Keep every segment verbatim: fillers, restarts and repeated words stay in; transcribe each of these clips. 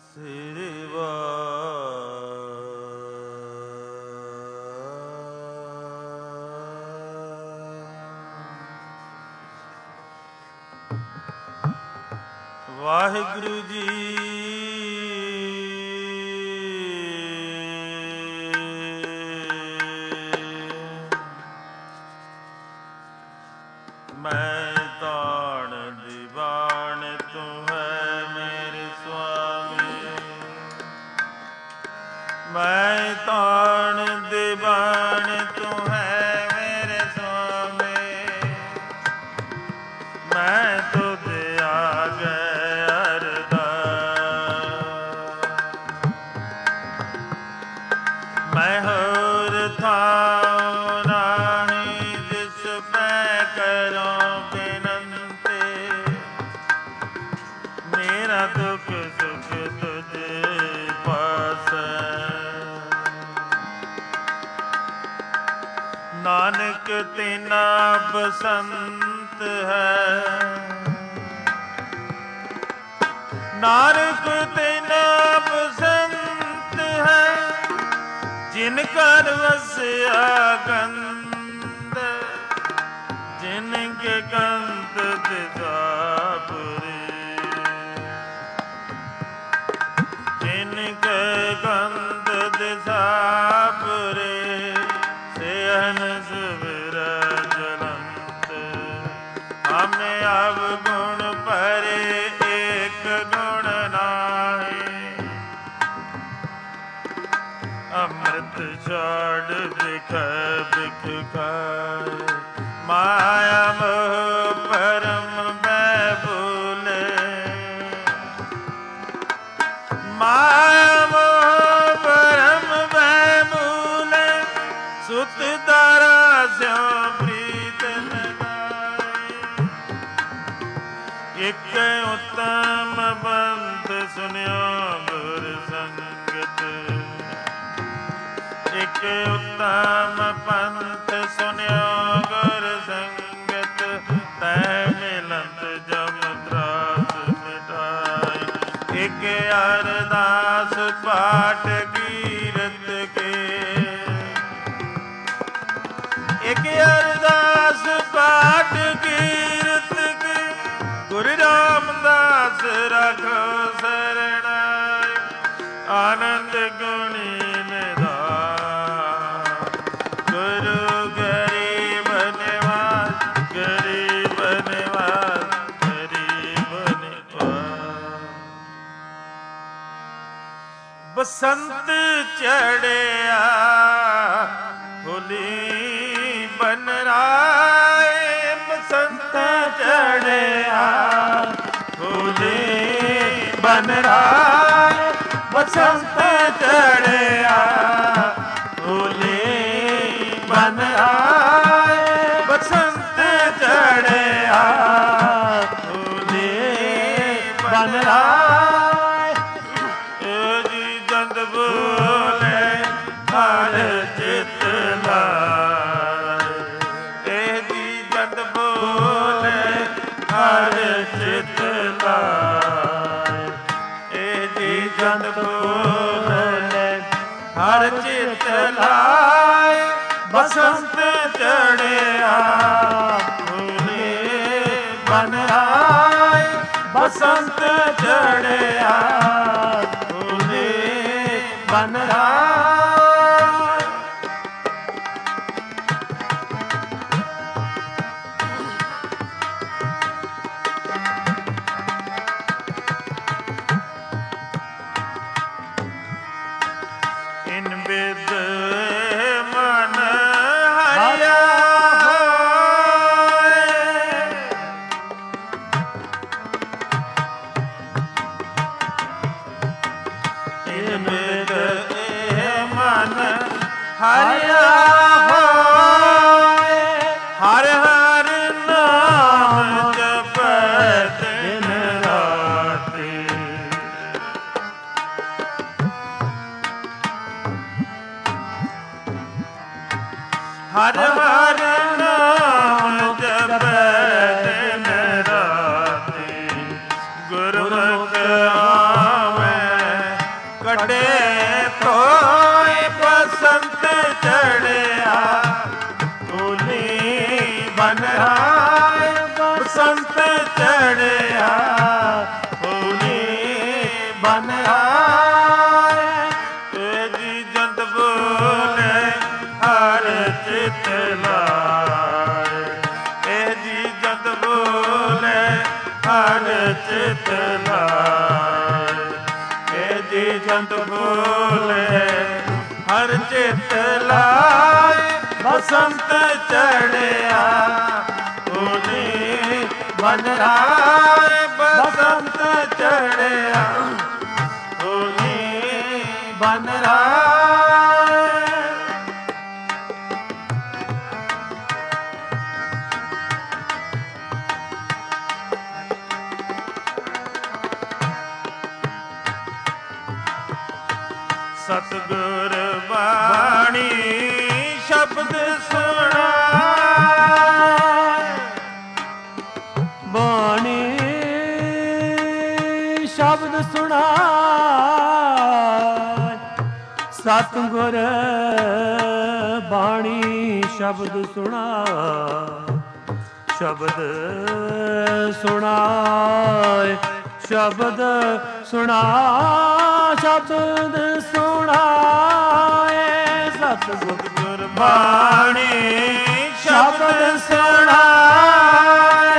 ਸ੍ਰੀ ਵਾਹਿਗੁਰੂ ਜੀ। ਮੈਂ ਤਾਣ ਦੀਵਾਨ ਤੂੰ ਹੈ ਮੇਰੇ ਸੁਆਮੀ, ਮੈਂ ਤਾਣ ਦੀਵਾਨ ਤੂੰ ਹੈ ਮੇਰੇ ਸੁਆਮੀ, ਮੈਂ ਤੁਧ ਆਗੇ ਮੈਂ ਹੋਰ ਥਾਂ ਨਾਹੀਂ ਜਿਸ ਮੈਂ ਕਰੂੰ ਬੇਨੰਤੀ, ਮੇਰਾ ਦੁੱਖ ਸੁਖ ਤੁਝ ਪਾਸ। ਨਾਨਕ ਤੇਨਾ ਬਸੰਤ ਹੈ, ਨਾਨਕ ਤੇਨਾ ਬਸੰਤ ਹੈ, ਜਿਨ ਘਰ ਵਸਿਆ ਕੰਦ, ਜਿਨ ਕੇ ਕੰਦ ਦਿਸਾਪੁਰੀ, ਜਿਨ ਕੇ ਕੰਦ ਦਿਸਾਪੁਰੀ, ਸੇਹਨ ਸੁਵਿਰ ਜਲੰਤ। ਹਮੇ ਅਵਗੁਣ ਪਰੇ ਏਕ ਗੁਣ ਨਾਹੀ, ਅੰਮ੍ਰਿਤ ਛਾੜ ਬਿਖੈ ਬਿਖ ਖਾਏ, ਮਾਇਆ ਮੋਹ ਪਰਮ ਮੈਂ ਭੂਲੇ, ਮਾਇਆ ਮੋਹ ਪਰਮ ਮੈਂ ਭੂਲੇ, ਸੁਤ ਦਾਰਾ ਸਿਉ ਪ੍ਰੀਤ ਲਗਾਏ। ਇਕ ਉਤਮ ਬੰਧ ਸੁਨਿਓ ਗੁਰ ਸੰਗਤ, ਇਕ ਉਤਮ ਪੰਥ ਸੁਨਿਓ ਗੁਰ ਸੰਗਤ, ਤੈ ਮਿਲੰਤ ਜਮ ਤਰਾਸ ਮਿਟਾਏ। ਇਕ ਅਰਦਾਸ ਪਾਠ ਕੀਰਤ ਕੇ, ਇਕ ਅਰਦਾਸ ਪਾਠ ਕੀਰਤ ਕੇ, ਗੁਰੂ ਰਾਮਦਾਸ ਰਾਖੋ ਸਰਣਾਏ। ਆਨੰਦ ਗੁਣੀ ਬਸੰਤ ਚੜਿਆ ਹੋਲੀ ਬਨ ਰਾਏ, ਬਸੰਤ ਚੜਿਆ ਹੋਲੀ ਬਨ ਰਾਏ, ਬਸੰਤ ਚੜਿਆ ਹੋਲੀ ਬਨ ਰਾਏ, ਬਸੰਤ ਚੜਿਆ ਹੋਲੀ ਬਨ ਰਾਏ। ਬੋਲੇ ਹਰ ਚਿਤ ਲਾਏ, ਇਹ ਜੀ ਜਦ ਬੋਲੇ ਹਰ ਚਿਤ ਲਾਏ, ਇਹ ਜੀ ਜਦ ਬੋਲੇ ਹਰ ਚਿਤ ਲਾਏ। ਬਸੰਤ ਚੜਿਆ ਹੋਲੀ ਬਨ ਆਏ, ਬਸੰਤ ਚੜਿਆ ਬਨ ਰਾਏ। ਇਨ ਬਿਦ ਮਨ ਹਰਿਆ ਹੋਏ, ਇਨ ਬਿਦ ਹਰਿਆ ਹੋਏ, ਹਰ ਹਰ ਨਾਮ ਜਪੈ ਦਿਨ ਰਾਤੀ, ਹਰ ਹਰ ਨਾਮ ਜਪੈ ਦਿਨ ਰਾਤੀ, ਗੁਰਮੁਖ ਆਵੈ ਬਨ ਆਏ। ਇਹ ਜੀ ਜੰਤ ਬੋਲੇ ਹਰ ਚਿਤ ਲਾਏ। ਇਹ ਜੀ ਜੰਤ ਬੋਲੇ ਹਰ ਚਿਤ ਲਾਏ। ਇਹ ਜੀ ਜੰਤ ਬੋਲੇ ਹਰ ਚਿਤ ਲਾਏ। ਬਸੰਤ ਚੜਿਆ ਹੋਲੀ ਬਨ ਆਏ। ਬਸੰਤ ਚੜਿਆ ਹੋਲੀ ਬਨ ਆਏ। ਸਤਿਗੁਰ ਬਾਣੀ ਸ਼ਬਦ ਸੁਣਾਏ। ਬਾਣੀ ਸ਼ਬਦ ਸੁਣਾਏ। ਸਤਿਗੁਰ ਬਾਣੀ ਸ਼ਬਦ ਸੁਣਾਏ। ਸ਼ਬਦ ਸੁਣਾਏ। ਸ਼ਬਦ ਸੁਣਾ ਸ਼ਬਦ ਸੁਣਾਏ। ਸਤਿਗੁਰ ਬਾਣੀ ਸ਼ਬਦ ਸੁਣਾਏ।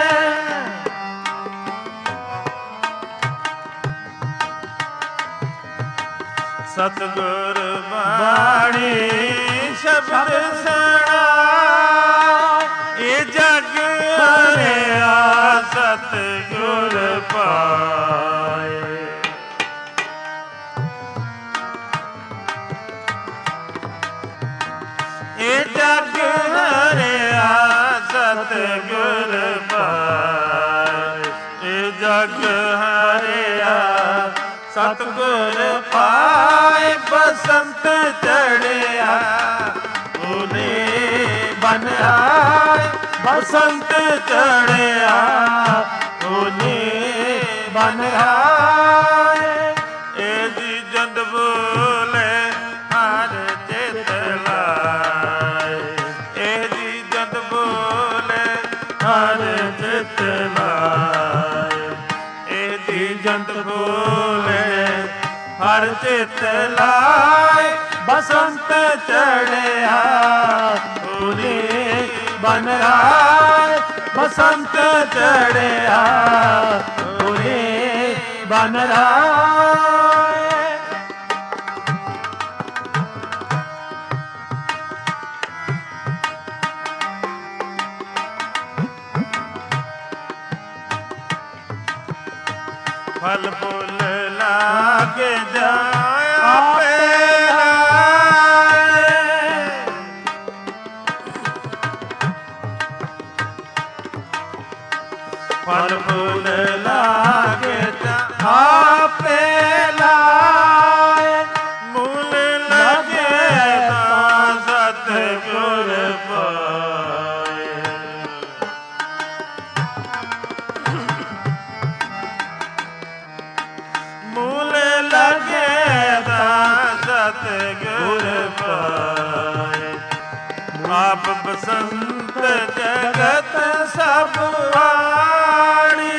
ਸਤਿਗੁਰ ਬਾਣੀ ਸ਼ਬਦ ਸੁਣਾਏ। ਇਹ ਜਗ ਹਰਿਆ ਸਤਿਗੁਰ ਪਾਏ। ਇਹ ਜਗ ਹਰਿਆ ਸਤਿਗੁਰ ਪਾਏ। ਇਹ ਜਗ ਹਰਿਆ ਸਤਿਗੁਰ ਪਾਏ। ਬਸੰਤ ਚੜਿਆ ਹੋਲੀ ਬਨ ਆਏ। ਬਸੰਤ ਚੜਿਆ ਹੋਲੀ ਬਨ ਆਏ। ਇਹ ਜੀ ਜੰਦ ਬੋਲੇ ਹਰ ਚਿਤ ਲਾਏ। ਇਹ ਜੀ ਜੰਦ ਬੋਲੇ ਹਰ ਚਿਤ ਲਾਏ। ਇਹ ਜੀ ਜੰਦ ਬੋਲੇ ਹਰ ਚਿਤ ਲਾਏ। ਬਸੰਤ ਚੜਿਆ ਹੋਲੀ ਬਨ ਆਏ। ਬਸੰਤ ਚੜਿਆ ਹੋਲੀ ਬਨ ਆਏ। ਫਲ ਫੁੱਲ ਲਾਗ ਜਾਏ ਆਪੇ ਲਾਏ। ਫਲ ਫੁੱਲ ਲਾਗ ਜਾਏ ਆਪੇ ਲਾਏ। ਮੂਲ ਲਗੇ ਤਾਂ ਸਤਿਗੁਰ ਪਾਏ। ਮੂਲ ਲਗੇ ਤਾਂ ਸਤਿਗੁਰ ਪਾਏ। ਆਪ ਬਸੰਤ ਜਗਤ ਸਭ ਵਾਣੀ।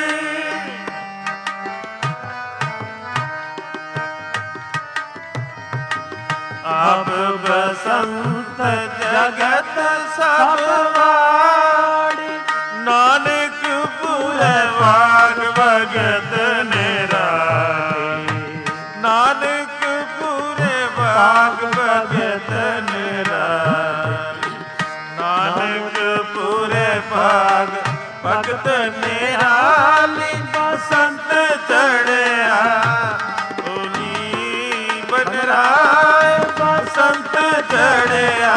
ਆਪ ਬਸੰਤ ਜਗਤ ਸਭ ਵਾਣੀ। ਨਾਨਕ ਪੂਰੇ ਬਾਗ ਭਗਤ ਨਿਰਾਲੀ। ਨਾਨਕ ਪੂਰੇ ਬਾਗ ਭਗਤ ਨਿਰਾਲੀ। ਨਾਨਕ ਪੂਰੇ ਬਾਗ ਭਗਤ ਨਿਰਾਲੀ। ਬਸੰਤ ਚੜਿਆ ਹੋਲੀ ਬਨ ਆਏ। ਬਸੰਤ ਚੜਿਆ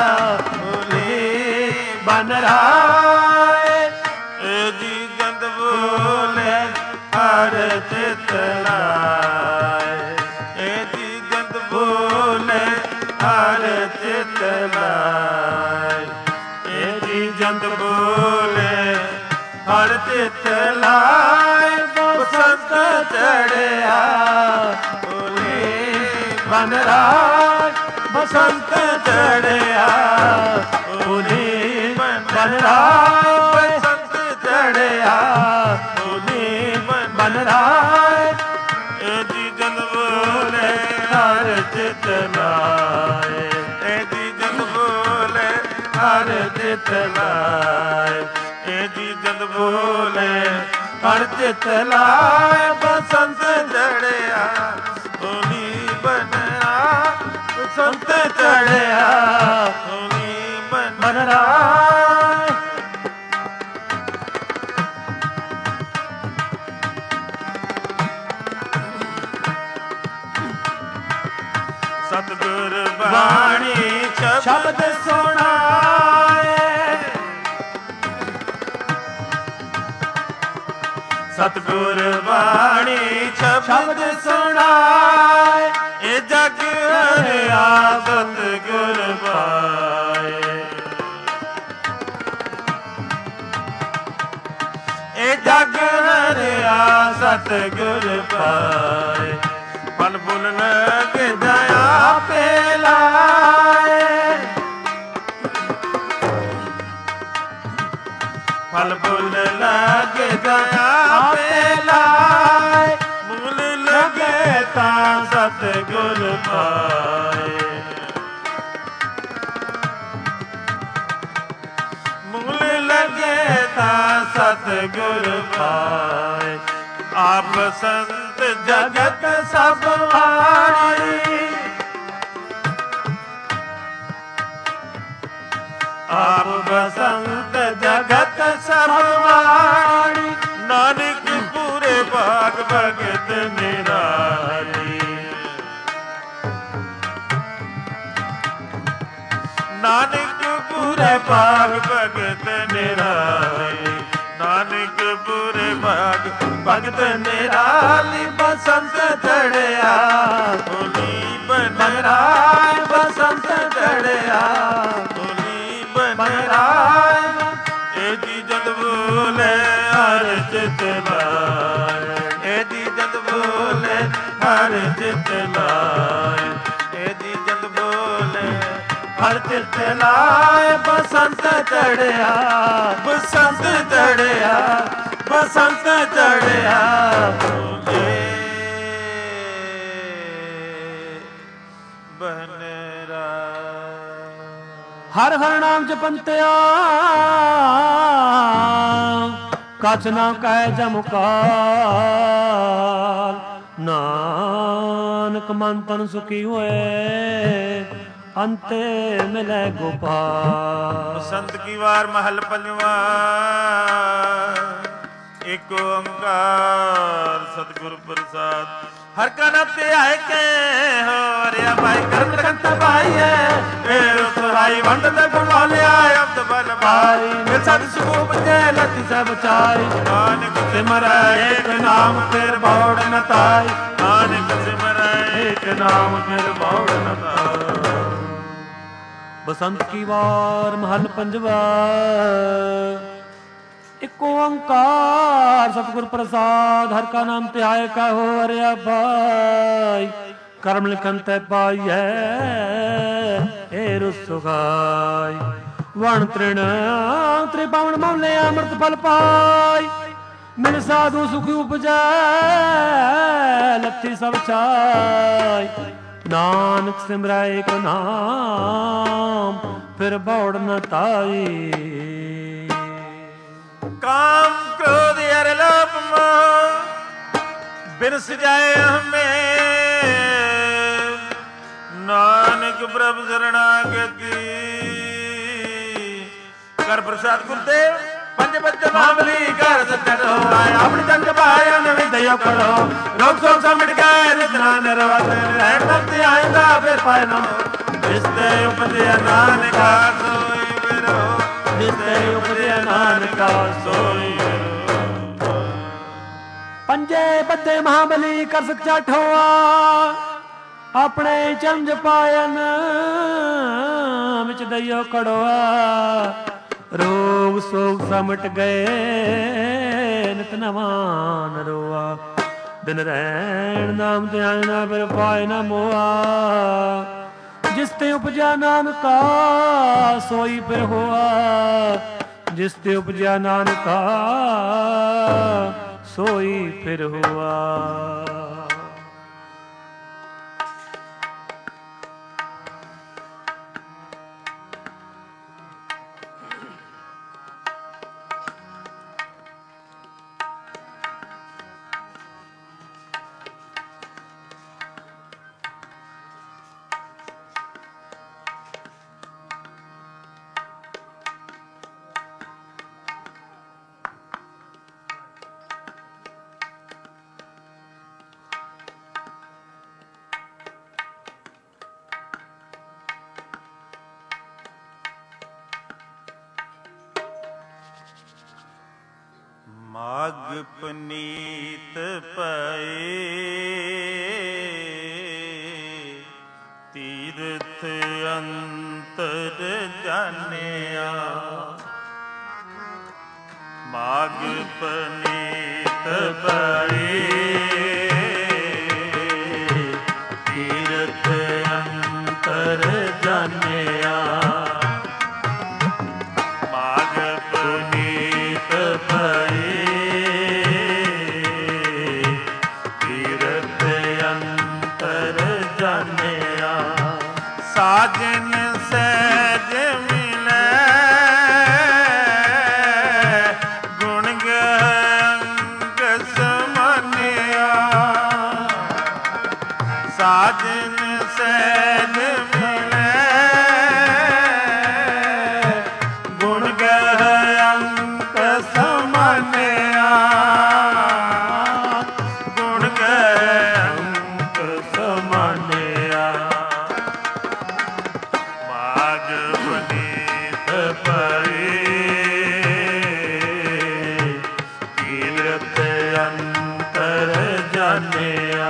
ਹੋਲੀ ਬਨ ਆਏ। ਇਹ ਜੀ ਜੰਦ ਬੋਲੇ ਹਰ ਚਿਤ ਲਾਏ। ਇਹ ਜੀ ਜੰਦ ਬੋਲੇ ਹਰ ਚਿਤ ਲਾਏ। ਇਹ ਜੀ ਜੰਦ ਬੋਲੇ ਹਰ ਚਿਤ ਲਾਏ। ਬਸੰਤ ਚੜਿਆ ਹੋਲੀ ਬਨ ਆਏ। ਬਸੰਤ ਚੜਿਆ ਹੋਲੀ ਬਨ ਆਏ। ਬਸੰਤ ਚੜਿਆ ਹੋਲੀ ਬਨ ਆਏ। ਇਹ ਜੀ ਚਿਤ ਲਾਏ। ਇਹ ਜੀ ਜਦ ਬੋਲੇ ਹਰ ਚਿਤ ਲਾਏ। ਇਹ ਜੀ ਜਦ ਬੋਲੇ ਹਰ ਚਿਤ ਲਾਏ। ਬਸੰਤ ਚੜਿਆ ਹੋਲੀ ਬਨਰਾ, ਬਸੰਤ ਚੜਿਆ ਹੋਲੀ ਬਨਰਾ। ਸਤਿਗੁਰ ਬਾਣੀ ਸ਼ਬਦ ਸੁਣਾਏ। ਸਤਿਗੁਰ ਬਾਣੀ ਸ਼ਬਦ ਸੁਣਾਏ। ਇਹ ਜਗ ਹਰਿਆ ਸਤਿਗੁਰ ਪਾਏ। ਇਹ ਜਗ ਹਰਿਆ ਸਤਿਗੁਰ ਪਾਏ। ਫਲ ਫੁੱਲ ਲਗ ਦਇਆ ਪੇ ਲਾਏ। ਫਲ ਫੁੱਲ ਲਗ ਦਇਆ ਪੇ ਲਾਏ। ਮੁੱਲ ਲਗੇ ਤਾਂ ਸਤਿਗੁਰ ਪਾਏ। ਮੁੱਲ ਲਗੇ ਤਾਂ ਸਤਿਗੁਰ ਪਾਏ। ਆਪ ਸੰਤ ਜਗਤ ਸਭ ਵਾਰੀ। ਆਪ ਬਸੰਤ ਜਗਤ ਸਭ ਵਾਰੀ। ਨਾਨਕ ਪੂਰੇ ਭਾਗ ਭਗਤ ਨਿਰਾਰੀ। ਨਾਨਕ ਪੂਰੇ ਭਾਗ ਭਗਤ ਨਿਰਾਰੀ। ਨਾਨਕ ਪੂਰੇ ਭਾਗ ਭਗਤ ਨਿਰਾਲੀ। ਬਸੰਤ ਚੜਿਆ ਹੋਲੀ ਬਨਰਾਏ। ਬਸੰਤ ਚੜਿਆ ਹੋਲੀ ਬਨਰਾਏ। ਇਹ ਜੀ ਜਦ ਬੋਲੇ ਹਰ ਚਿਤ ਲਾਏ। ਇਹ ਜੀ ਜਦ ਬੋਲੇ ਹਰ ਚਿਤ ਲਾਏ। ਇਹ ਜੀ ਜਦ ਬੋਲੇ ਹਰ ਚਿਤ ਲਾਏ। ਬਸੰਤ ਚੜਿਆ, ਬਸੰਤ ਚੜਿਆ, ਬਸੰਤ ਚੜਿਆ ਹੋਲੇ ਬਨਰਾ। ਹਰ ਹਰ ਨਾਮ ਜਪੰਤਿਆ ਕਛ ਨਾ ਕਹਿ ਜਮਕਾਰ। ਨਾਨਕ ਮਨ ਤਨ ਸੁਖੀ ਹੋਏ ਅੰਤੇ ਮਿਲੇ ਗੋਪਾਲ। ਬਸੰਤ ਕੀ ਵਾਰ ਮਹਲ ਪੰਜਵਾ। ਏਕ ਓੰਕਾਰ ਸਤਿਗੁਰ ਪ੍ਰਸਾਦ। ਹਰ ਕਾ ਨਾਮ ਧਿਆਏ ਕੇ ਹੋ ਰਿਆ ਭਾਈ ਕਰਮ ਲਖੰਤ ਪਾਈਐ। ਫੇਰ ਸੁਹਾਈ ਵੰਡ ਤੇ ਗੁਣਵਾਲਿਆ ਅਬਦ ਬਲ ਭਾਈ। ਫਿਰ ਸਤ ਸੁਖ ਜੈ ਲਤੀ ਸਭ ਚਾਈ। ਨਾਨਕ ਸਿਮਰੈ ਏਕ ਨਾਮ ਫਿਰ ਬੌੜ ਨ ਤਾਈ। ਨਾਨਕ ਸਿਮਰੈ ਏਕ ਨਾਮ ਫਿਰ ਬੌੜ ਨ ਤਾਈ। ਬਸੰਤ ਕੀ ਵਾਰ ਮਹਲ ਪੰਜਵਾ। ਇਕ ਓੰਕਾਰ ਸਤਿਗੁਰ ਪ੍ਰਸਾਦ। ਹਰ ਕਾ ਨਾਮ ਧਿਆਏ ਕਹੋ ਹਰਿਆ ਭਾਈ। ਕਰਮ ਲਿਖਨ ਤੈ ਪਾਈਐ ਏ ਰੁਸੁਖਾਈ। ਵਣ ਤ੍ਰਿਣ ਤ੍ਰਿਭਵਨ ਮੌਲੇ ਅੰਮ੍ਰਿਤ ਫਲ ਪਾਈ। ਮਿਲ ਸਾਧੂ ਸੁਖ ਉਪਜੈ ਲੱਥੀ ਸਭ ਛਾਈ। ਨਾਨਕ ਸਿਮਰੈ ਏਕ ਨਾਮ ਫਿਰ ਬੌੜ ਨ ਤਾਈ। ਕਾਮ ਕ੍ਰੋਧ ਅਰ ਲੋਭ ਮੋਹ ਬਿਨਸ ਜਾਏ ਹਮੇ। ਨਾਨਕ ਪ੍ਰਭ ਸ਼ਰਣਾਗਤੀ। ਕਰ ਪ੍ਰਸਾਦ ਗੁਰਦੇਵ ਪੰਜ ਬੱਚੇ ਮਾਮਲੀ ਘਰ ਸੱਜਣ ਹੋਇਆ। ਆਪਣੀ ਜੰਗ ਪਾਇਆ ਨਵੀਂ ਦਇਆ ਕਰੋ। ਰੋਗ ਸੋਗ ਸਭ ਮਿਟ ਗਏ ਨਿਤਨਾ ਨਿਰਵਤ। ਰਹਿਣ ਤੱਕ ਆਏਗਾ ਫਿਰ ਪਾਇ ਨਾ। ਜਿਸ ਤੇ ਉਪਜਿਆ ਨਾਨਕਾ ਸੋਈ ਫਿਰੋ। ਜਿਸ ਤੇ ਉਪਜਿਆ ਨਾਨਕਾ ਸੋਈ ਫਿਰੋ। ਪੰਜੇ ਬੱਦੇ ਮਹਾਬਲੀ ਕਰ ਸਕ ਚਾਠੋਆ। ਆਪਣੇ ਚੰਜ ਪਾਇਨ ਵਿੱਚ ਦਈਓ ਕੜਵਾ। ਰੋਗ ਸੋਗ ਸਮਟ ਗਏ ਨਿਤ ਨਵਾਂ ਨਰੋਆ। ਦਿਨ ਰਹਿਣ ਨਾਮ ਧਿਆਨ ਨਾ ਫਿਰ ਪਾਏ ਨਾ ਮੋਆ। ਜਿਸ ਤੇ ਉਪਜਿਆ ਨਾਨਕਾ ਸੋਈ ਫਿਰ ਹੋਆ। ਜਿਸ ਤੇ ਉਪਜਿਆ ਨਾਨਕਾ ਸੋਈ ਫਿਰ ਹੋਆ। ਮਾਗ ਪਨੀਤ ਪਏ ਤੀਰਥ ਅੰਤਰ ਜਾਣਿਆ। ਮਾਗ ਪਨੀਤ ਪਏ ਤੀਰਥ ਅੰਤਰ ਜਾਣਿਆ। ਮਾਗ ਪਨੀਤ ਪਏ ਤੀਰਥ ਅੰਤਰ ਜਾਣਿਆ। ਸਾਜਨ ਸਹਿਜ ਮਿਲੈ ਗੁਣ ਗੰਗ ਸਮਾਨਿਆ। ਸਾਜਨ ਸਹਿਜ ਮਿਲੈ ਗੁਣ ਗੰਗ ਸਮਾਨਿਆ। ਗੁਣ ਗੰਗ ਸਮਾਨਿਆ। ਮਾਗ ਪਨੀਤ ਪਏ ਤੀਰਥ ਅੰਤਰ ਜਾਣਿਆ।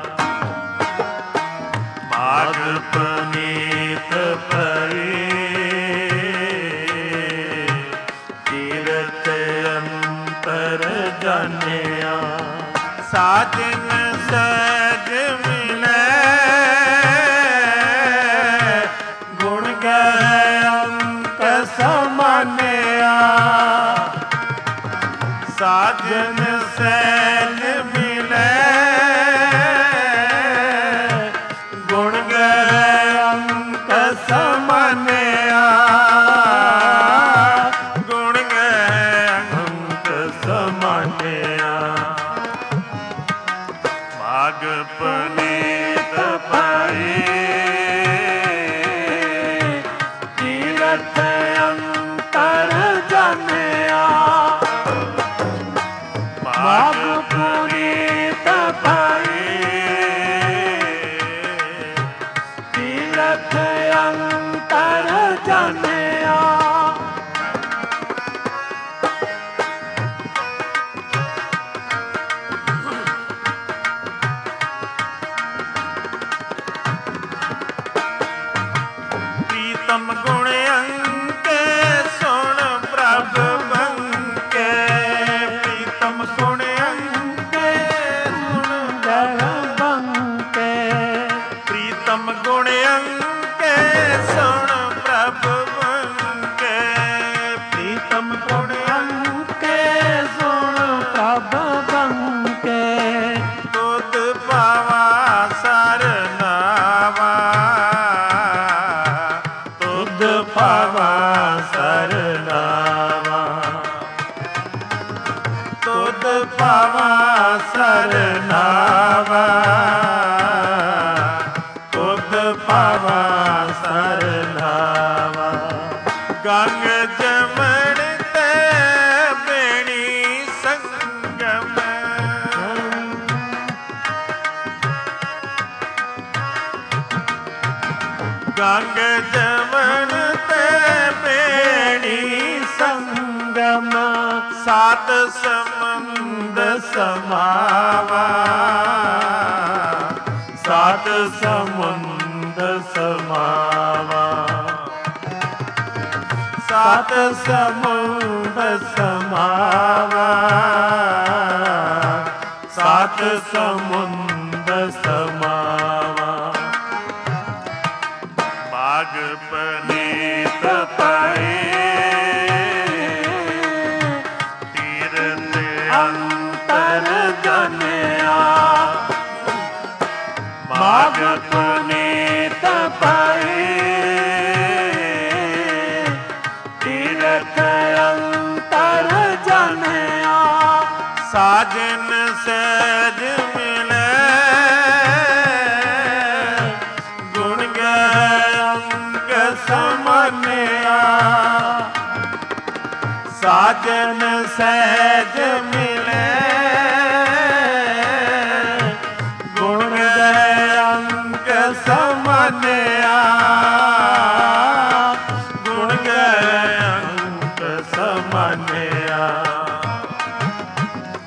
ਮਾਗ ਪਨੀਤ ਪਏ ਤੀਰਥ ਅੰਤਰ ਜਾਣਿਆ। ਸਾਜਨ ਸਹਿਜ ਮਿਲੈ ਗੁਣ ਗੰਗ ਸਮਾਨਿਆ। ਸਾਜਨ ਸਹਿਜ ਮਿਲੈ ਗੁਣ ਗੰਗ ਸਮਾਨਿਆ। ਗੁਣ ਗੰਗ ਸਮਾਨਿਆ। ਮਾਗ ਪਨੀਤ ਪਏ ਤੀਰਥ ਅੰਤਰ ਜਾਣਿਆ। ਮਾਗ ਪਨੀਤ ਪਏ ਤੀਰਥ ਅੰਤਰ ਜਾਣਿਆ। ਪ੍ਰੀਤਮ ਗੁਣ ਅੰਕੇ ਸੁਣ ਪ੍ਰਭ ਬੰਕੇ। ਪ੍ਰੀਤਮ ਗੁਣ ਅੰਕੇ ਸੁਣ ਪ੍ਰਭ ਬੰਕੇ। ਪ੍ਰੀਤਮ ਗੁਣ ਅੰਕੇ ਸੁਣ ਪ੍ਰਭ ਬੰਕੇ। ਪ੍ਰੀਤਮ ਗੁਣ ਅੰਕੇ ਸੁਣ ਪ੍ਰਭ ਬੰਕੇ। ਤੁਧ ਪਾਵਾ ਸਰਨਾਵਾ। ਤੁਧ ਪਾਵਾ ਸਰਨਾਵਾ। ਤੁਧ ਪਾਵਾ ਸਰਨਾਵਾ। ਤੁਧ ਪਾਵਾ ਸਰਨਾਵਾ। ਗੰਗ ਜਮਨ ਤੇ ਬੇਣੀ ਸੰਗਮ। ਗੰਗ ਜਮਨ ਤੇ ਬੇਣੀ ਸੰਗਮ। ਸਾਤ ਸਮੁੰਦ ਸਮਾਵਾ। ਸਾਤ ਸਮੁੰਦ ਸਮਾਵਾ। ਸਾਤ ਸਮੁੰਦ ਸਮਾਵਾ। ਸਾਤ ਸਮੁੰਦ ਸਮਾਵਾ। ਮਾਗ ਪਨੀਤ ਪਏ ਤੀਰਥ ਅੰਤਰ ਜਾਣਿਆ। ਮਾਗ ਪਨੀਤ ਪਏ ਤੀਰਥ ਅੰਤਰ ਜਾਣਿਆ। ਸਾਜਨ ਸਹਿਜ ਮਿਲੈ ਗੁਣ ਗੰਗ ਸਮਾਨਿਆ। ਸਾਜਨ ਸਹਿਜ ਮਿਲੈ ਗੁਣ ਗੰਗ ਸਮਾਨਿਆ। ਗੁਣ ਗੰਗ ਸਮਾਨਿਆ।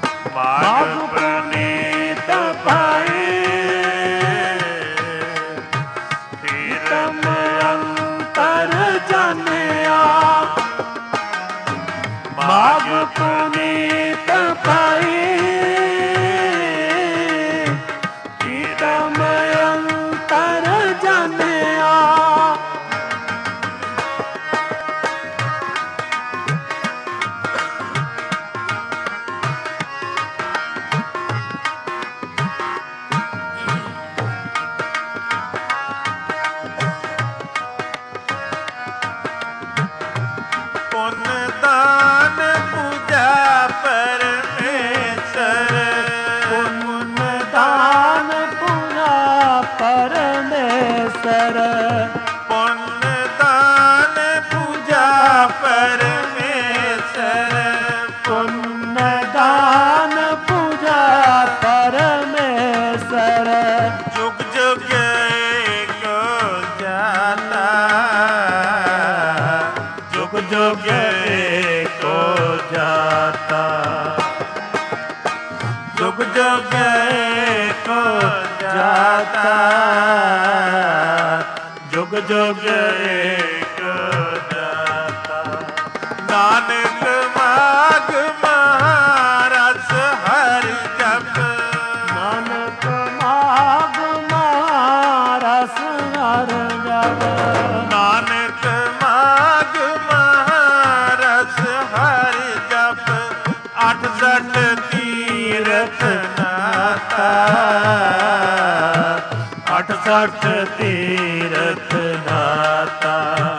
ਪਰਮੇਸ਼ਰ ਪੁੰਨ ਦਾਨ ਪੂਜਾ ਪਰਮੇਸ਼ਰ ਪੁੰਨ ਦਾਨ ਪੂਜਾ ਪਰਮੇਸ਼ਰ ਜੁਗ ਜੁਗ ਏਕੋ ਜਾਤਾ ਜੁਗ ਜੁਗ ਏਕੋ ਜਾਤਾ ਜੁਗ ਜੁਗ ਏਕੋ ਜਾਤਾ ਜੁਗ ਜੁਗ ਏਕੋ ਜਾਤਾ ਨਾਨਕ ਮਾਗ ਮਹਾਰਸ ਹਰਿ ਜਪ ਨਾਨਕ ਮਾਗ ਮਹਾਰਸ ਹਰਿ ਜਪ ਨਾਨਕ ਮਾਗ ਮਹਾਰਸ ਹਰਿ ਜਪ ਅਠ ਸਠ ਤੀਰਥ ਨਾਤਾ ਅਠ ਸਠ ਤੀਰਥ ਨਾਤਾ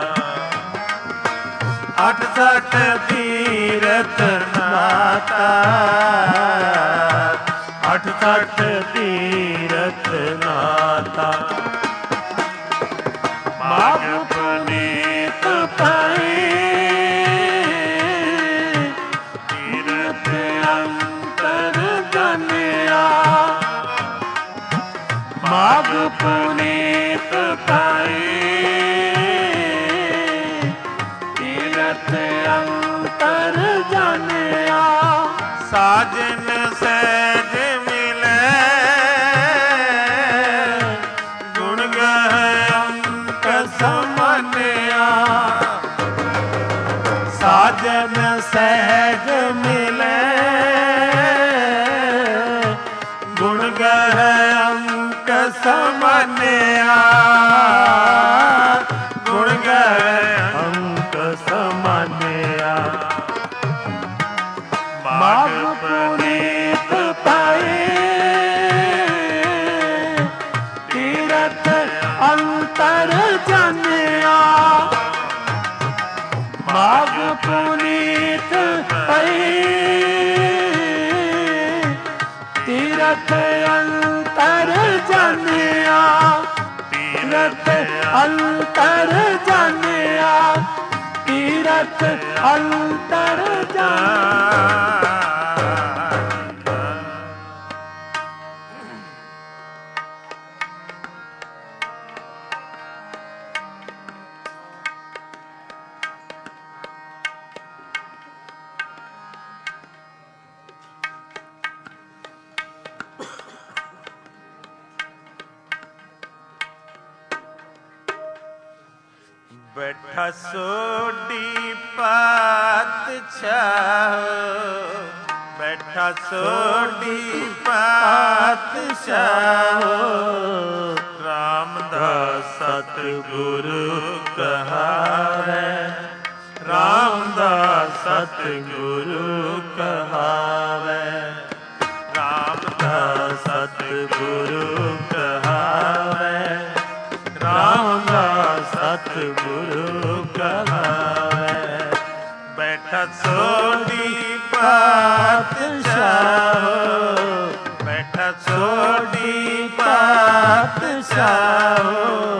ਅਠ ਸਠ ਤੀਰਥ ਨਾਤਾ ਅਠ ਸਠ ਤੀਰਥ ਨਾਤਾ ਮਾਗ ਪੁਨੀਤ ਪਾਈ ਤੀਰਥ ਅੰਤਰ ਜਾਣਿਆ ਮਾਗ ਪੁਨੀਤ ਪਾਈ ਤੀਰਥ ਅੰਤਰ ਜਾਣਿਆ ਸਾਜਨ ਸਹਿਜ ਮਿਲੈ ਗੁਣ ਗਹਿ ਅੰਕ ਸਮਨਿਆ ਸਾਜਨ ਸਹਿਜ ਮਿਲੈ ਗੁਣ ਗਹਿ ਅੰਕ ਸਮਨਿਆ ਗੁਣ ਗਹਿ ਅੰਕ ਸਮਨਿਆ ਮਾਗ ਪੁਨੀਤ ਪਾਏ ਤੀਰਥ ਅੰਤਰ ਜਾਣਿਆ ਮਾਗ ਪੁਨੀਤ ਪਾਏ ਤੀਰਥ ਅੰਤਰ ਜਾਣਿਆ ਤੀਰਥ ਅੰਤਰ ਜਾਣਿਆ ਤੀਰਥ ਅੰਤਰ ਜਾਣਿਆ ਬੈਠਾ ਸੋਢੀ ਪਾਤਸ਼ਾਹ ਬੈਠਾ ਸੋਢੀ ਪਾਤਸ਼ਾਹ ਰਾਮਦਾਸ ਸਤਿਗੁਰੂ ਕਹਾਵੈ ਰਾਮਦਾਸ ਸਤਿਗੁਰੂ ਕਹਾਵੈ ਰਾਮਦਾਸ ਸਤਿਗੁਰੂ ਕਹਾਵੈ ਰਾਮਦਾਸ ਸਤਿਗੁਰੂ ਕਹਾਵੈ ਬੈਠਾ ਸੋਢੀ ਪਾਤਸ਼ਾਹ ਬੈਠਾ ਸੋਢੀ ਪਾਤਸ਼ਾਹ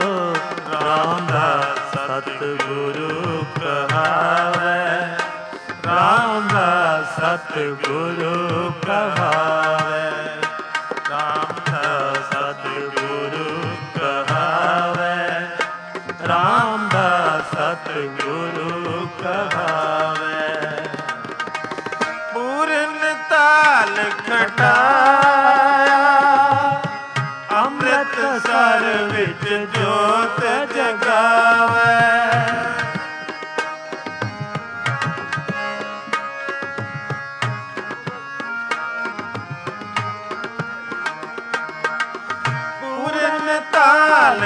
ਰਾਮਦਾਸ ਸਤਿਗੁਰੂ ਕਹਾਵੈ ਰਾਮਦਾਸ ਸਤਿਗੁਰੂ ਕਹਾਵੈ ਰਾਮਦਾਸ ਸਤਿਗੁਰੂ ਕਹਾਵੈ ਰਾਮਦਾਸ ਸਤਿਗੁਰੂ ਕਹਾਵੈ ਪੂਰਨ ਤਾਲ ਖਟਾਇਆ ਅੰਮ੍ਰਿਤ ਸਰ ਵਿੱਚ ਜੋਤ ਜਗਾਵੈ ਤਾਲ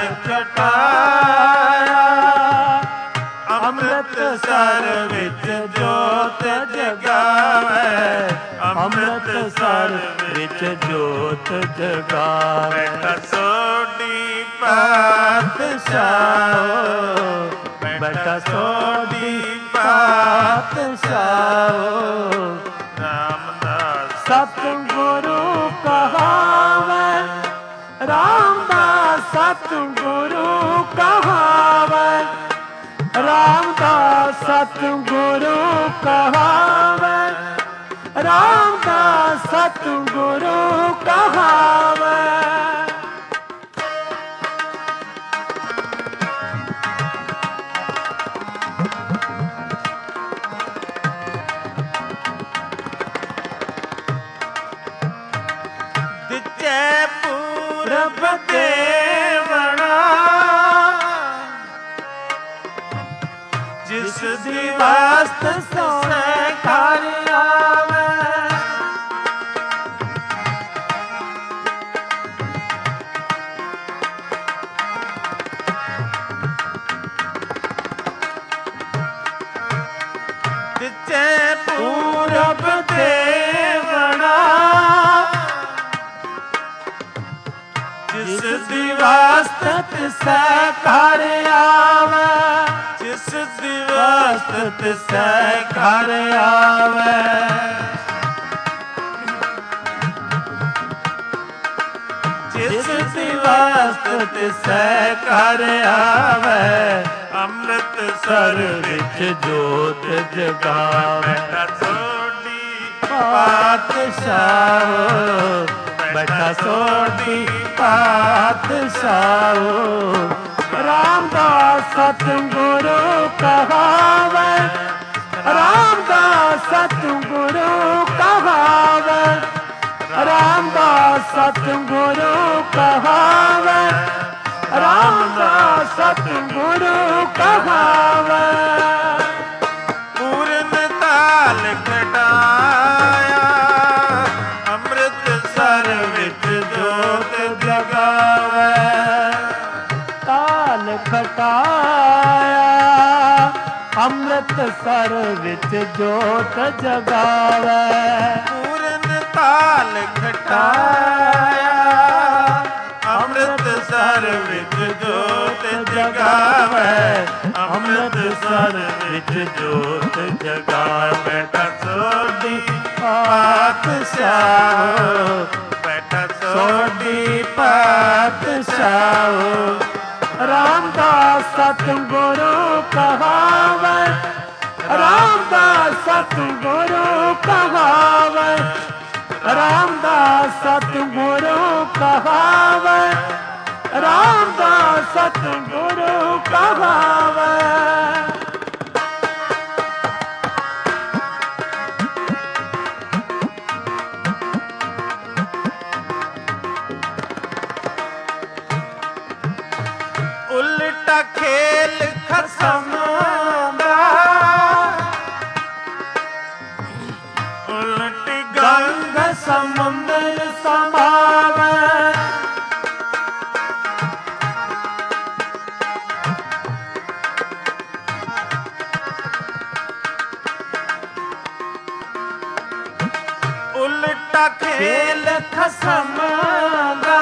ਖਟਾਇਆ ਅੰਮ੍ਰਿਤ ਸਰ ਵਿੱਚ ਜੋਤ ਜਗਾਵੈ ਅੰਮ੍ਰਿਤ ਸਰ ਵਿੱਚ ਜੋਤ ਜਗਾਵੈ ਬੈਠਾ ਸੋਢੀ ਪਾਤਸ਼ਾਹ ਬੈਠਾ ਸੋਢੀ ਪਾਤਸ਼ਾਹ ਰਾਮਦਾਸ ਸਤਿਗੁਰੂ ਕਹਾਵੈ ਰਾਮਦਾਸ ਸਤਿਗੁਰੂ ਕਹਾਵੈ, ਰਾਮਦਾਸ ਸਤਿਗੁਰੂ ਕਹਾਵੈ, ਰਾਮਦਾਸ ਸਤਿਗੁਰੂ ਕਹਾਵੈ। ਦਿੱਤੇ ਪੂਰਬ ਦੇਵਣਾ, ਜਿਸ ਦੀ ਵਾਸਤ ਸੋਏ ਘਰ ਆਵੇ। ਦਿੱਤੇ ਪੂਰਬ ਦੇਵਣਾ, ਜਿਸ ਦੀ ਵਾਸਤ ਤਿਸੈ ਘਰ ਆਵੇ, ਜਿਸ ਦੀ ਵਾਸਤ ਤਿਸੈ ਘਰ ਆਵੇ। ਜਿਸ ਦੀ ਵਾਸਤ ਤਿਸੈ ਘਰ ਆਵੇ, ਅੰਮ੍ਰਿਤਸਰ ਵਿੱਚ ਜੋਤ ਜਗਾਵੇ। ਸੋਢੀ ਪਾਤਸ਼ਾਹ, ਬੈਠਾ ਸੋਢੀ ਪਾਤਸ਼ਾਹ, ਰਾਮਦਾਸ ਸਤਿਗੁਰੂ ਕਹਾਵੈ, ਰਾਮਦਾਸ ਸਤਿਗੁਰੂ ਕਹਾਵੈ, ਰਾਮਦਾਸ ਸਤਿਗੁਰੂ ਕਹਾਵੈ, ਰਾਮਦਾਸ ਸਤਿਗੁਰੂ ਕਹਾਵੈ। ਪੂਰਨ ਤਾਲ ਖਟਾਇਆ, ਅੰਮ੍ਰਿਤਸਰ ਵਿੱਚ ਜੋਤ ਜਗਾਵੇ। ਤਾਲ ਖਟਾਇਆ, ਅੰਮ੍ਰਿਤਸਰ ਵਿੱਚ ਜੋਤ ਜਗਾਵੇ। ਪੂਰਨ ਤਾਲ ਖਟਾਇਆ, ਅੰਮ੍ਰਿਤਸਰ ਵਿੱਚ ਜੋਤ ਜਗਾਵੇ। ਅੰਮ੍ਰਿਤਸਰ ਵਿੱਚ ਜੋਤ ਜਗਾਵੇ। ਬੈਠਾ ਸੋਢੀ ਪਾਤਸ਼ਾਹ, ਬੈਠਾ ਸੋਢੀ ਪਾਤਸ਼ਾਹ, ਰਾਮਦਾਸ ਸਤਿਗੁਰੂ ਕਹਾਵੈ, ਰਾਮਦਾਸ ਸਤਿਗੁਰੂ ਕਹਾਵੈ, ਰਾਮਦਾਸ ਸਤਿਗੁਰੂ ਕਹਾਵੈ, ਰਾਮਦਾਸ ਸਤਿਗੁਰੂ ਕਹਾਵੈ। ਉਲਟਾ ਖੇਲ ਖਸਮ ਦਾ, ਉਲਟੀ ਗੰਗ ਸਮੁੰਦਰ ਸਮਾਵੇ। ਉਲਟਾ ਖੇਲ ਖਸਮ ਦਾ,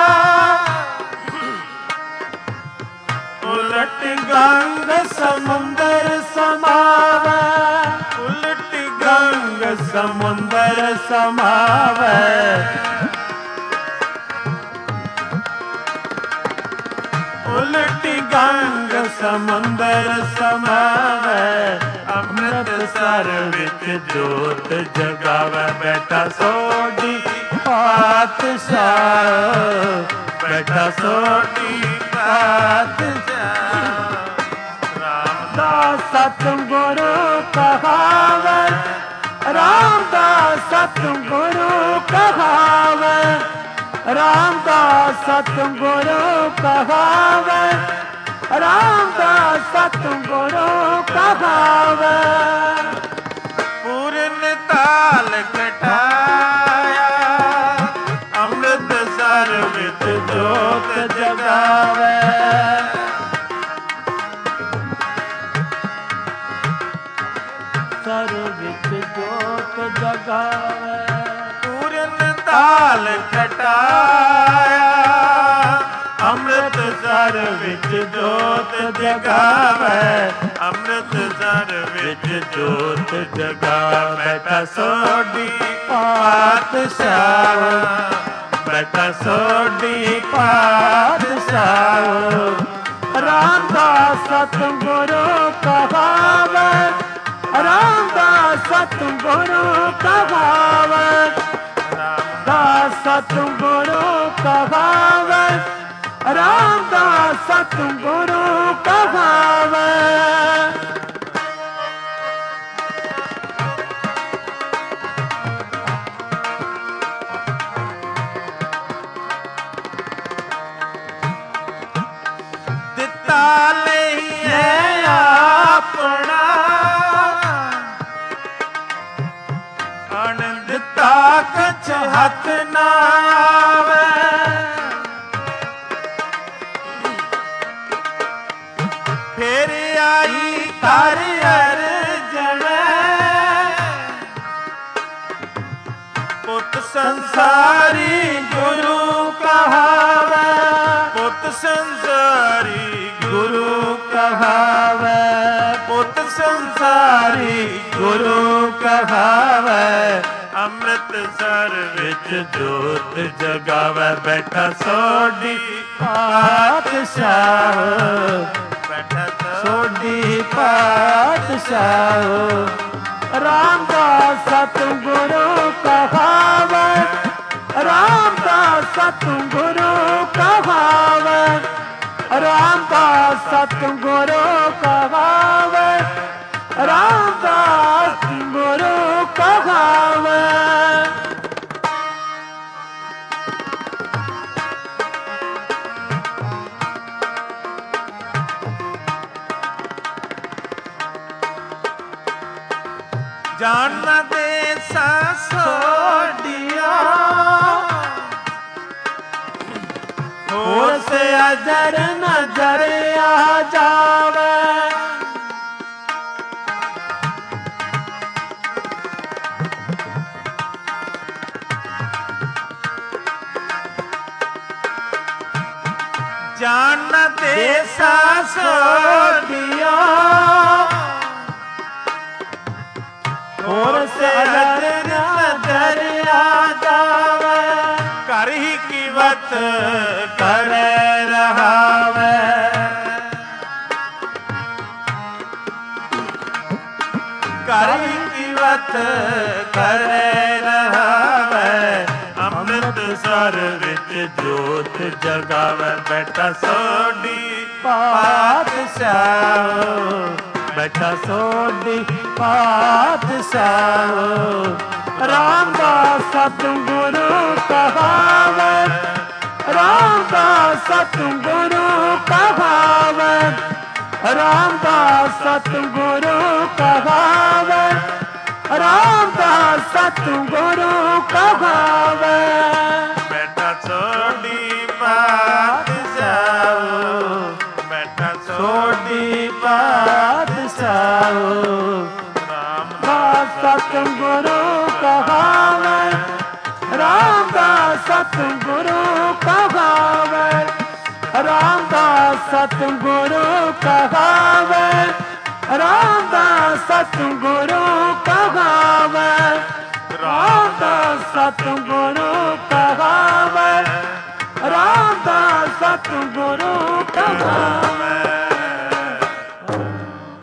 ਉਲਟ ਗੰਗ ਸਮੁੰਦਰ ਸਮਾਵੇ। ਉਲਟ ਗੰਗ ਸਮੁੰਦਰ ਸਮਾਵੇ। ਉਲਟ ਗੰਗ ਸਮੁੰਦਰ ਸਮਾਵੇ। ਅੰਮ੍ਰਿਤਸਰ ਵਿੱਚ ਜੋਤ ਜਗਾਵੇ। ਬੈਠਾ ਸੋਢੀ ਪਾਤਸ਼ਾਹ, ਬੈਠਾ ਸੋਢੀ ਪਾਤਸ਼ਾਹ, ਰਾਮਦਾਸ ਸਤਿਗੁਰੂ ਕਹਾਵੈ, ਰਾਮਦਾਸ ਸਤਿਗੁਰੂ ਕਹਾਵੈ, ਰਾਮਦਾਸ ਸਤਿਗੁਰੂ ਕਹਾਵੈ, ਰਾਮਦਾਸ ਸਤਿਗੁਰੂ ਕਹਾਵੈ। ਪੂਰਨ ਤਾਲ ਖਟਾਇਆ, ਅੰਮ੍ਰਿਤਸਰ ਵਿੱਚ ਜੋਤ ਜਗਾਵੇ। ਸਰ ਵਿੱਚ ਜੋਤ ਜਗਾਵੇ। ਪੂਰਨ ਤਾਲ ਖਟਾਇਆ, ਅੰਮ੍ਰਿਤਸਰ ਵਿੱਚ ਜੋਤ ਜਗਾਵੇ। ਅੰਮ੍ਰਿਤਸਰ ਵਿੱਚ ਜੋਤ ਜਗਾਵੇ। ਬੈਠਾ ਸੋਢੀ ਪਾਤਸ਼ਾਹ, ਬੈਠਾ ਸੋਢੀ ਪਾਤਸ਼ਾਹ, ਸਾਉ ਰਾਮਦਾਸ ਸਤਿਗੁਰੂ ਕਹਾਵੇ ਰਾਮਦਾਸ ਸਤਿਗੁਰੂ ਕਹਾਵੇ ਰਾਮਦਾਸ ਸਤਿਗੁਰੂ ਕਹਾਵੇ ਰਾਮਦਾਸ ਸਤਿਗੁਰੂ ਕਹਾਵੇ ਲਈਏ ਆਪਣਾ ਅਣ ਦਿੱਤਾ ਕਛ ਹੱਥ ਨਾ ਆਵੇ ਫੇਰ ਆਈ ਕਰ ਅਰਜਣੇ ਪੁੱਤ ਸੰਸਾਰੀ ਗੁਰੂ ਕਹਾਵੇ ਪੁੱਤ ਸੰਸਾਰੀ ਗੁਰੂ ਕਹਾਵੇ ਪੁੱਤ ਸੰਸਾਰੀ ਗੁਰੂ ਕਹਾਵੇ ਅੰਮ੍ਰਿਤਸਰ ਵਿੱਚ ਜੋਤ ਜਗਾਵੇ ਬੈਠਾ ਸੋਢੀ ਪਾਤਸ਼ਾਹ ਬੈਠਾ ਸੋਢੀ ਪਾਤਸ਼ਾਹ ਰਾਮਦਾਸ ਸਤਿਗੁਰੂ ਕਹਾਵੇ ਰਾਮਦਾਸ ਸਤਿਗੁਰੂ ਕਹਾਵੇ ਰਾਮਦਾਸ ਸਤਿਗੁਰੂ ਕਹਾਵੇ ਰਾਮਦਾਸ ਗੁਰੂ ਕਹਾਵੇ ਜਾਣਨਾ ਦੇ ਸਾਸੋਡੀਆਂ ਹੋਰ ਸੇ ਅਜਰ ਨਜ਼ਰ ਆ ਜਾਵੇ ਜਾਣ ਦੇ ਸਾਸੋਡੀਆਂ ਹੋਰ ਸੇ ਅਜਰ ਨਜ਼ਰ ਆ ਜਾਵੇ ਘਰ ਹੀ ਕੀਵਤ ਕਰੇ ਰਹਾਵੇ ਘਰ ਹੀ ਕੀਵਤ ਕਰੇ ਰਹਾਵੇ ਅੰਮ੍ਰਿਤਸਰ ਵਿੱਚ ਜੋਤ ਜਗਾਵੇ ਬੈਠਾ ਸੋਢੀ ਪਾਤਸ਼ਾਹ ਬੈਠਾ ਸੋਢੀ ਪਾਤਸ਼ਾਹ ਰਾਮਦਾਸ ਸਤਿਗੁਰੂ ਕਹਾਵੇ ਰਾਮਦਾਸ ਸਤਿਗੁਰੂ ਕਹਾਵੇ ਰਾਮਦਾਸ ਸਤਿਗੁਰੂ ਕਹਾਵੇ ਰਾਮਦਾਸ ਸਤਿਗੁਰੂ ਕਹਾਵੇ ਬੈਠਾ ਸੋਢੀ ਪਾਤਸ਼ਾਹ ਬੈਠਾ ਸੋਢੀ ਪਾਤਸ਼ਾਹ ਰਾਮਦਾਸ ਸਤਿਗੁਰੂ ਕਹਾਵੇ ਰਾਮਦਾਸ ਸਤਿਗੁਰੂ ਕਹਾਵੇ ਰਾਮਦਾਸ ਸਤਿਗੁਰੂ ਕਹਾਵੇ ਰਾਮਦਾਸ ਸਤਿਗੁਰੂ ਕਹਾਵੇ ਰਾਮਦਾਸ ਸਤਿਗੁਰੂ ਕਹਾਵੇ ਰਾਮਦਾਸ ਸਤਿਗੁਰੂ ਕਹਾਵੇ